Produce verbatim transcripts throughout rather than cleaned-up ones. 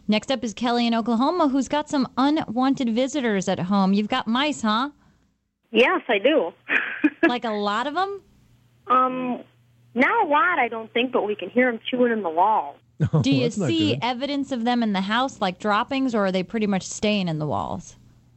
Next up is Kelly in Oklahoma, who's got some unwanted visitors at home. You've got mice, huh? Yes, I do. Like a lot of them? Um, not a lot, I don't think, but we can hear them chewing in the walls. Oh, Do you that's not see good. evidence of them in the house, like droppings, or are they pretty much staying in the walls?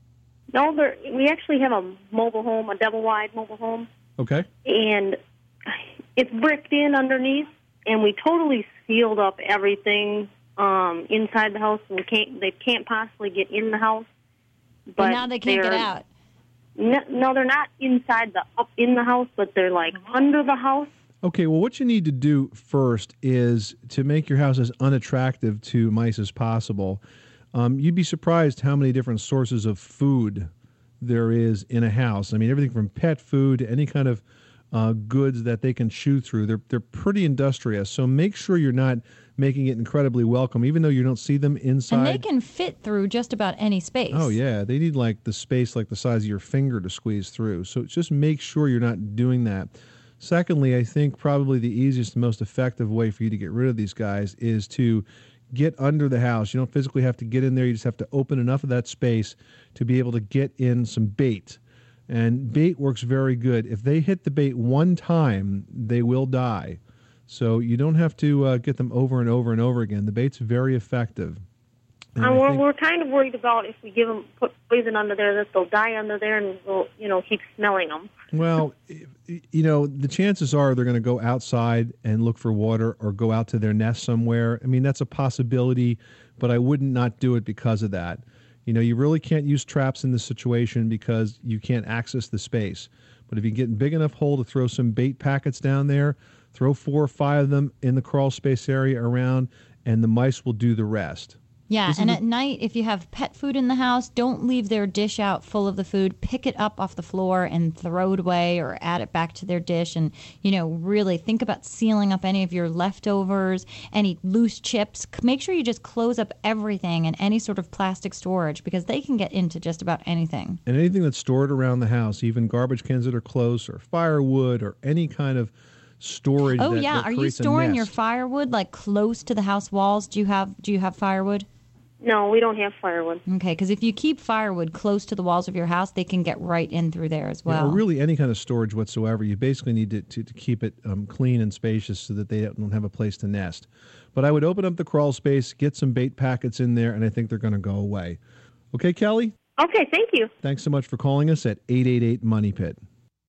No, they're, we actually have a mobile home, a double-wide mobile home, Okay. and it's bricked in underneath, and we totally sealed up everything um, inside the house. And we can't, they can't possibly get in the house. But But now they can't get they're- out. No, no, they're not inside the up in the house, but they're like under the house. Okay, well, what you need to do first is to make your house as unattractive to mice as possible. Um, you'd be surprised how many different sources of food there is in a house. I mean, everything from pet food to any kind of uh, goods that they can chew through. They're they're pretty industrious, so make sure you're not making it incredibly welcome, even though you don't see them inside. And they can fit through just about any space. Oh, yeah. They need like the space like the size of your finger to squeeze through. So just make sure you're not doing that. Secondly, I think probably the easiest and most effective way for you to get rid of these guys is to get under the house. You don't physically have to get in there. You just have to open enough of that space to be able to get in some bait. And bait works very good. If they hit the bait one time, they will die. So you don't have to uh, get them over and over and over again. The bait's very effective. And Uh, I we're, think- we're kind of worried about if we give them put poison under there that they'll die under there, and we'll you know keep smelling them. Well, y- you know, the chances are they're going to go outside and look for water or go out to their nest somewhere. I mean, that's a possibility, but I wouldn't not do it because of that. You know, you really can't use traps in this situation because you can't access the space. But if you get a big enough hole to throw some bait packets down there, throw four or five of them in the crawl space area around, and the mice will do the rest. Yeah, This is and the- at night, if you have pet food in the house, don't leave their dish out full of the food. Pick it up off the floor and throw it away or add it back to their dish. And, you know, really think about sealing up any of your leftovers, any loose chips. C- Make sure you just close up everything and any sort of plastic storage because they can get into just about anything. And anything that's stored around the house, even garbage cans that are close or firewood or any kind of storage. Oh, that, yeah. that Are you creates a storing your nest. firewood, like, close to the house walls? Do you have, do you have firewood? No, we don't have firewood. Okay, because if you keep firewood close to the walls of your house, they can get right in through there as Yeah, well. or really any kind of storage whatsoever. You basically need to, to, to keep it um, clean and spacious so that they don't have a place to nest. But I would open up the crawl space, get some bait packets in there, and I think they're going to go away. Okay, Kelly? Okay, thank you. Thanks so much for calling us at eight eight eight Money Pit.